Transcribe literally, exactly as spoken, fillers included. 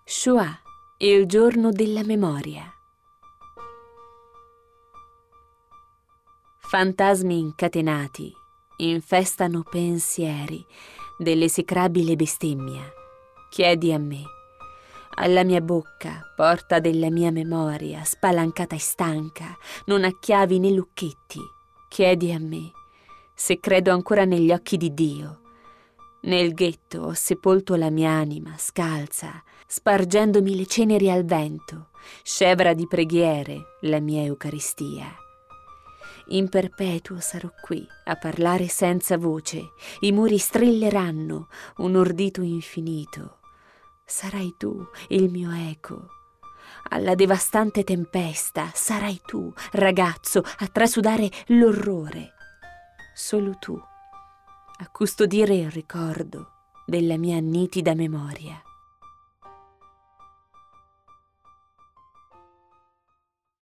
Shoah, il giorno della memoria. Fantasmi incatenati infestano pensieri dell'esecrabile bestemmia. Chiedi a me, alla mia bocca, porta della mia memoria, spalancata e stanca, non ha chiavi né lucchetti. Chiedi a me se credo ancora negli occhi di Dio. Nel ghetto ho sepolto la mia anima, scalza, spargendomi le ceneri al vento, scevra di preghiere la mia Eucaristia. In perpetuo sarò qui a parlare senza voce, i muri strilleranno un ordito infinito. Sarai tu il mio eco. Alla devastante tempesta sarai tu, ragazzo, a trasudare l'orrore. Solo tu a custodire il ricordo della mia nitida memoria.